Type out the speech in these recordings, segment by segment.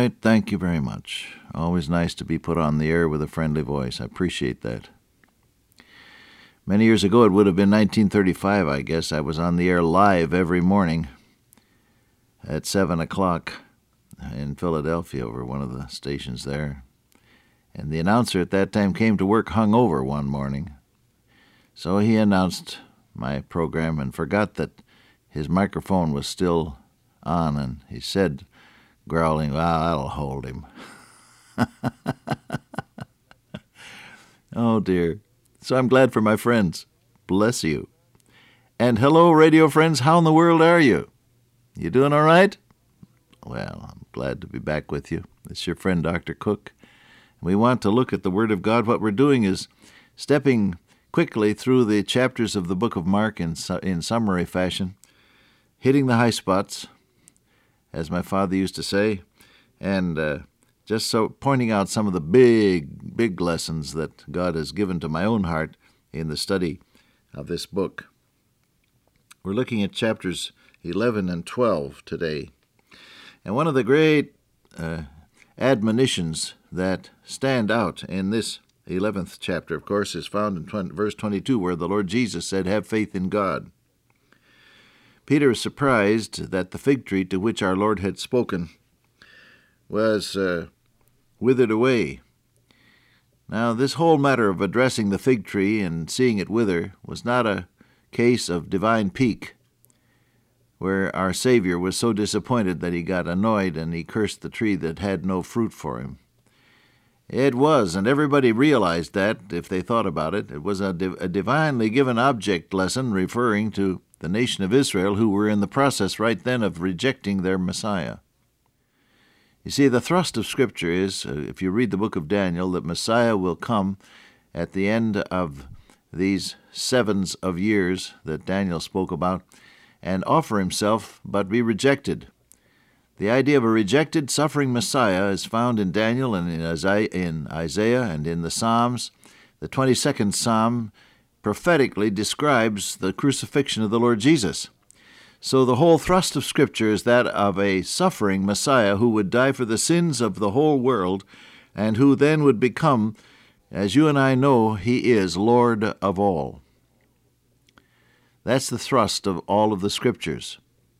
right. Thank you very much. Always nice to be put on the air with a friendly voice. I appreciate that. Many years ago, it would have been 1935, I guess, I was on the air live every morning at 7 o'clock in Philadelphia over one of the stations there. And the announcer at that time came to work hungover one morning. So he announced my program and forgot that his microphone was still on, and he said, growling, "Well, that'll hold him." Oh, dear. So I'm glad for my friends. Bless you. And hello, radio friends. How in the world are you? You doing all right? Well, I'm glad to be back with you. It's your friend, Dr. Cook. We want to look at the Word of God. What we're doing is stepping quickly through the chapters of the book of Mark in summary fashion, hitting the high spots, as my father used to say, and just so pointing out some of the big lessons that God has given to my own heart in the study of this book. We're looking at chapters 11 and 12 today. And one of the great admonitions that stand out in this 11th chapter, of course, is found in verse 22, where the Lord Jesus said, "Have faith in God." Peter is surprised that the fig tree to which our Lord had spoken was withered away. Now, this whole matter of addressing the fig tree and seeing it wither was not a case of divine pique, where our Savior was so disappointed that he got annoyed and he cursed the tree that had no fruit for him. It was, and everybody realized that if they thought about it. It was a divinely given object lesson referring to the nation of Israel, who were in the process right then of rejecting their Messiah. You see, the thrust of Scripture is, if you read the book of Daniel, that Messiah will come at the end of these 7 of years that Daniel spoke about and offer himself but be rejected. The idea of a rejected, suffering Messiah is found in Daniel and in Isaiah and in the Psalms. The 22nd Psalm prophetically describes the crucifixion of the Lord Jesus. So the whole thrust of Scripture is that of a suffering Messiah who would die for the sins of the whole world and who then would become, as you and I know, he is Lord of all. That's the thrust of all of the Scriptures.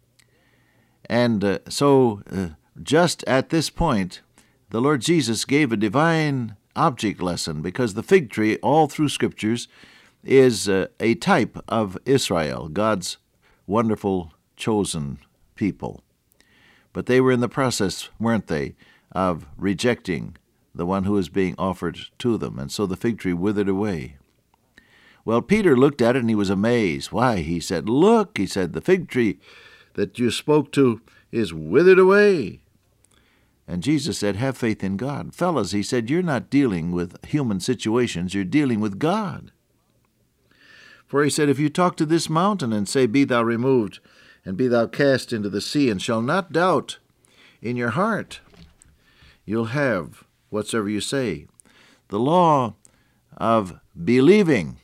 And so just at this point, the Lord Jesus gave a divine object lesson, because the fig tree, all through Scriptures, is a type of Israel, God's wonderful chosen people. But they were in the process, weren't they, of rejecting the one who was being offered to them, and so the fig tree withered away. Well, Peter looked at it and he was amazed. Why, he said, "Look," he said, "the fig tree that you spoke to is withered away." And Jesus said, "Have faith in God." Fellas, he said, you're not dealing with human situations, you're dealing with God. For he said, if you talk to this mountain and say, "Be thou removed, and be thou cast into the sea," and shall not doubt in your heart, you'll have whatsoever you say. The law of believing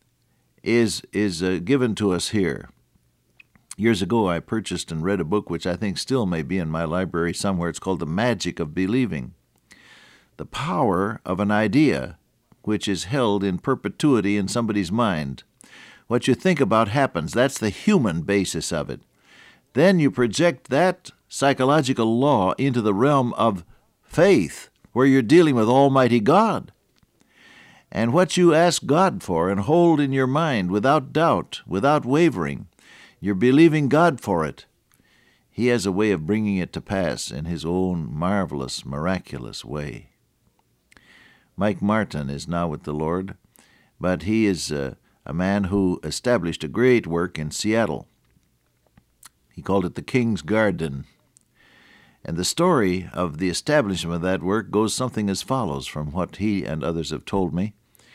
is given to us here. Years ago, I purchased and read a book which I think still may be in my library somewhere. It's called The Magic of Believing. The power of an idea which is held in perpetuity in somebody's mind. What you think about happens. That's the human basis of it. Then you project that psychological law into the realm of faith, where you're dealing with Almighty God. And what you ask God for and hold in your mind without doubt, without wavering, you're believing God for it. He has a way of bringing it to pass in His own marvelous, miraculous way. Mike Martin is now with the Lord, but he is a man who established a great work in Seattle. He called it the King's Garden. And the story of the establishment of that work goes something as follows from what he and others have told me.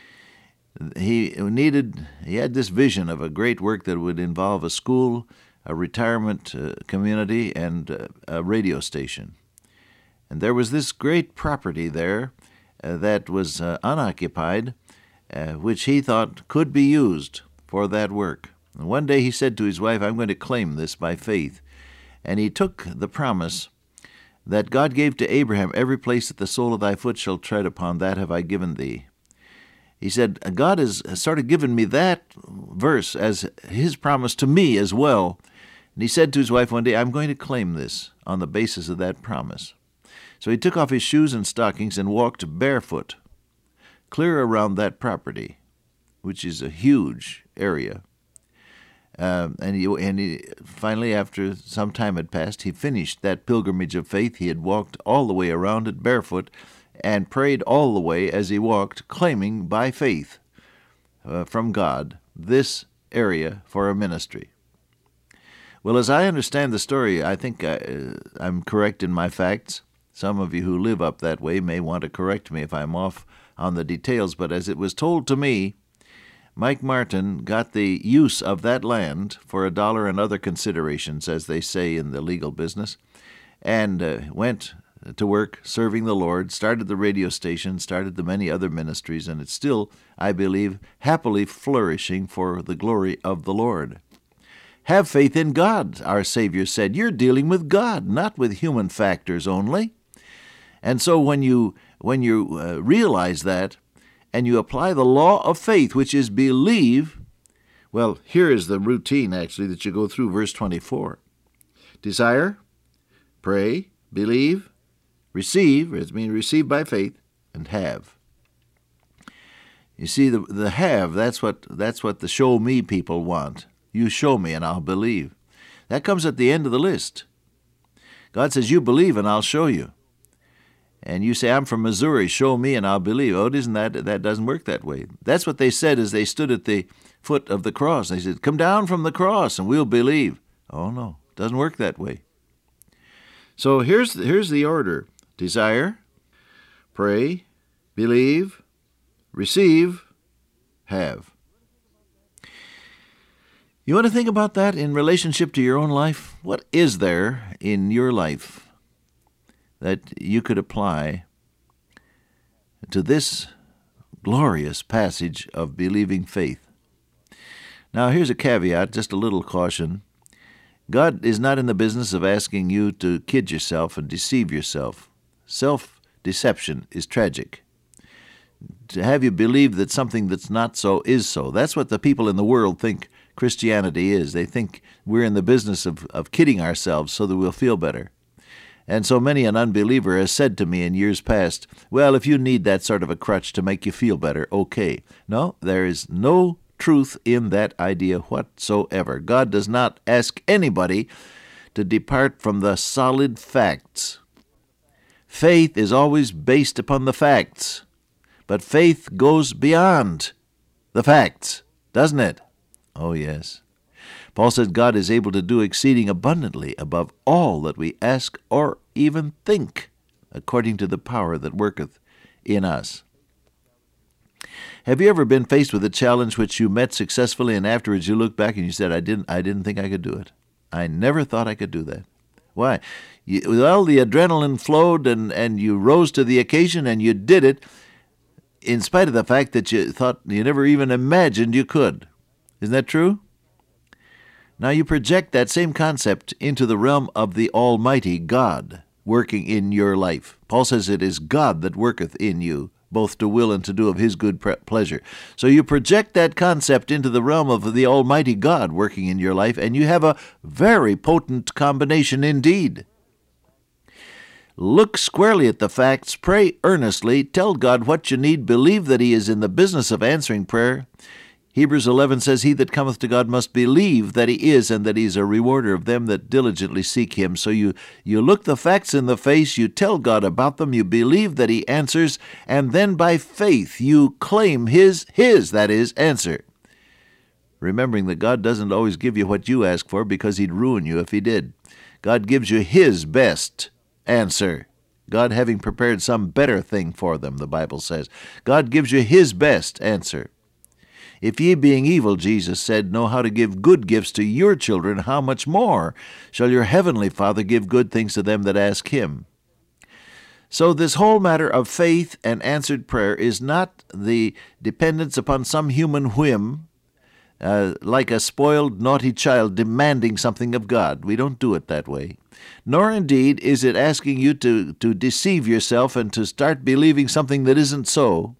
He had this vision of a great work that would involve a school, a retirement community, and a radio station. And there was this great property there that was unoccupied, which he thought could be used for that work. And one day he said to his wife, "I'm going to claim this by faith." And he took the promise that God gave to Abraham, every place that the sole of thy foot shall tread upon, that have I given thee. He said, God has sort of given me that verse as his promise to me as well. And he said to his wife one day, I'm going to claim this on the basis of that promise. So he took off his shoes and stockings and walked barefoot, clear around that property, which is a huge area. And he finally, after some time had passed, he finished that pilgrimage of faith. He had walked all the way around it barefoot and prayed all the way as he walked, claiming by faith from God this area for a ministry. Well, as I understand the story, I think I'm correct in my facts. Some of you who live up that way may want to correct me if I'm off on the details, but as it was told to me, Mike Martin got the use of that land for $1 and other considerations, as they say in the legal business, and went to work serving the Lord, started the radio station, started the many other ministries, and it's still, I believe, happily flourishing for the glory of the Lord. Have faith in God, our Savior said. You're dealing with God, not with human factors only. And so when you realize that, and you apply the law of faith, which is believe, well, here is the routine, actually, that you go through, verse 24. Desire, pray, believe, receive, it means receive by faith, and have. You see, the have, that's what the show me people want. You show me and I'll believe. That comes at the end of the list. God says, you believe and I'll show you. And you say, I'm from Missouri, show me and I'll believe. Oh, that doesn't work that way. That's what they said as they stood at the foot of the cross. They said, come down from the cross and we'll believe. Oh, no, it doesn't work that way. So here's the order. Desire, pray, believe, receive, have. You want to think about that in relationship to your own life? What is there in your life that you could apply to this glorious passage of believing faith? Now, here's a caveat, just a little caution. God is not in the business of asking you to kid yourself and deceive yourself. Self-deception is tragic. To have you believe that something that's not so is so. That's what the people in the world think Christianity is. They think we're in the business of kidding ourselves so that we'll feel better. And so many an unbeliever has said to me in years past, well, if you need that sort of a crutch to make you feel better, okay. No, there is no truth in that idea whatsoever. God does not ask anybody to depart from the solid facts. Faith is always based upon the facts, but faith goes beyond the facts, doesn't it? Oh, yes. Paul said God is able to do exceeding abundantly above all that we ask or even think, according to the power that worketh in us. Have you ever been faced with a challenge which you met successfully, and afterwards you look back and you said, I didn't think I could do it. I never thought I could do that. Why? Well, the adrenaline flowed and you rose to the occasion and you did it in spite of the fact that you thought you never even imagined you could. Isn't that true? Now you project that same concept into the realm of the Almighty God working in your life. Paul says it is God that worketh in you, both to will and to do of his good pleasure. So you project that concept into the realm of the Almighty God working in your life, and you have a very potent combination indeed. Look squarely at the facts, pray earnestly, tell God what you need, believe that he is in the business of answering prayer. Hebrews 11 says, he that cometh to God must believe that he is, and that he is a rewarder of them that diligently seek him. So you look the facts in the face, you tell God about them, you believe that he answers, and then by faith you claim his, that is, answer. Remembering that God doesn't always give you what you ask for, because he'd ruin you if he did. God gives you his best answer. God having prepared some better thing for them, the Bible says. God gives you his best answer. If ye, being evil, Jesus said, know how to give good gifts to your children, how much more shall your heavenly Father give good things to them that ask him? So this whole matter of faith and answered prayer is not the dependence upon some human whim like a spoiled, naughty child demanding something of God. We don't do it that way. Nor indeed is it asking you to deceive yourself and to start believing something that isn't so.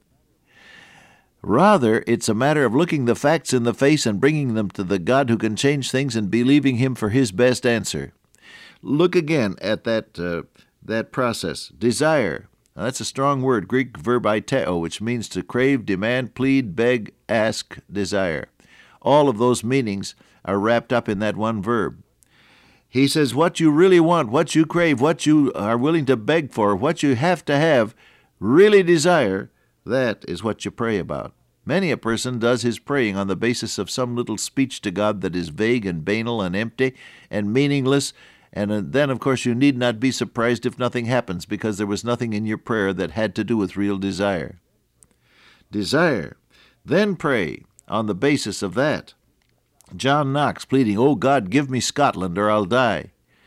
Rather, it's a matter of looking the facts in the face and bringing them to the God who can change things and believing Him for His best answer. Look again at that process. Desire. Now, that's a strong word, Greek verb aiteo, which means to crave, demand, plead, beg, ask, desire. All of those meanings are wrapped up in that one verb. He says what you really want, what you crave, what you are willing to beg for, what you have to have, really desire, that is what you pray about. Many a person does his praying on the basis of some little speech to God that is vague and banal and empty and meaningless, and then, of course, you need not be surprised if nothing happens, because there was nothing in your prayer that had to do with real desire. Desire. Then pray on the basis of that. John Knox pleading, "Oh God, give me Scotland or I'll die."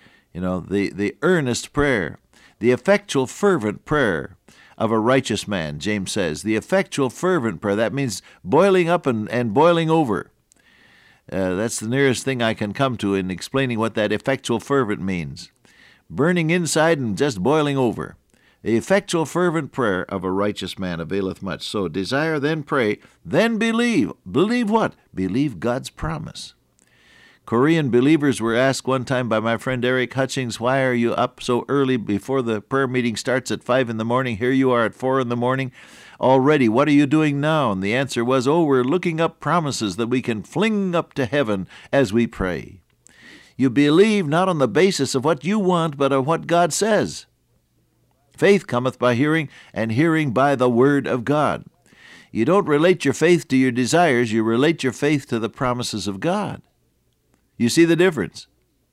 The earnest prayer, the effectual fervent prayer of a righteous man, James says. The effectual fervent prayer, that means boiling up and boiling over. That's the nearest thing I can come to in explaining what that effectual fervent means. Burning inside and just boiling over. The effectual fervent prayer of a righteous man availeth much. So desire, then pray, then believe. Believe what? Believe God's promise. Korean believers were asked one time by my friend Eric Hutchings, "Why are you up so early before the prayer meeting starts at 5 in the morning? Here you are at 4 in the morning already. What are you doing now?" And the answer was, "We're looking up promises that we can fling up to heaven as we pray." You believe not on the basis of what you want, but of what God says. Faith cometh by hearing, and hearing by the word of God. You don't relate your faith to your desires, you relate your faith to the promises of God. You see the difference?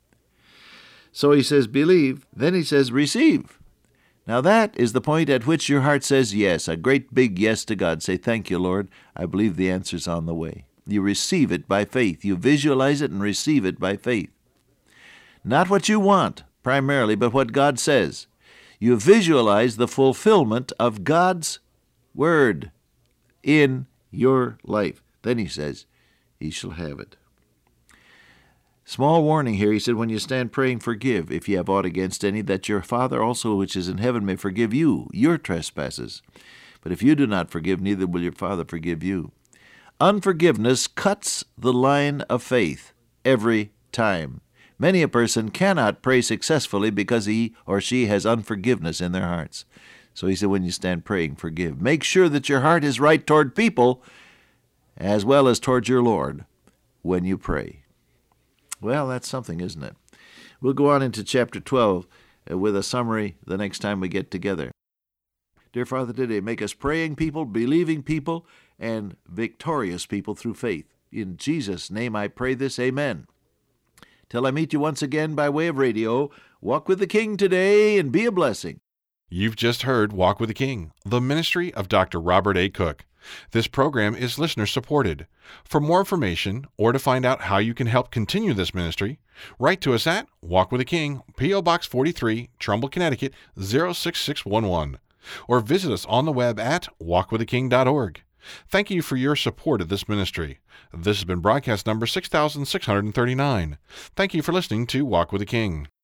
So he says, believe. Then he says, receive. Now that is the point at which your heart says yes, a great big yes to God. Say, "Thank you, Lord. I believe the answer's on the way." You receive it by faith. You visualize it and receive it by faith. Not what you want, primarily, but what God says. You visualize the fulfillment of God's word in your life. Then he says, "He shall have it." Small warning here. He said, when you stand praying, forgive, if ye have aught against any, that your Father also which is in heaven may forgive you your trespasses. But if you do not forgive, neither will your Father forgive you. Unforgiveness cuts the line of faith every time. Many a person cannot pray successfully because he or she has unforgiveness in their hearts. So he said, when you stand praying, forgive. Make sure that your heart is right toward people as well as toward your Lord when you pray. Well, that's something, isn't it? We'll go on into chapter 12 with a summary the next time we get together. Dear Father, today make us praying people, believing people, and victorious people through faith. In Jesus' name I pray this, amen. Till I meet you once again by way of radio, walk with the King today and be a blessing. You've just heard Walk with the King, the ministry of Dr. Robert A. Cook. This program is listener-supported. For more information or to find out how you can help continue this ministry, write to us at Walk with the King, P.O. Box 43, Trumbull, Connecticut, 06611, or visit us on the web at walkwiththeking.org. Thank you for your support of this ministry. This has been broadcast number 6639. Thank you for listening to Walk with the King.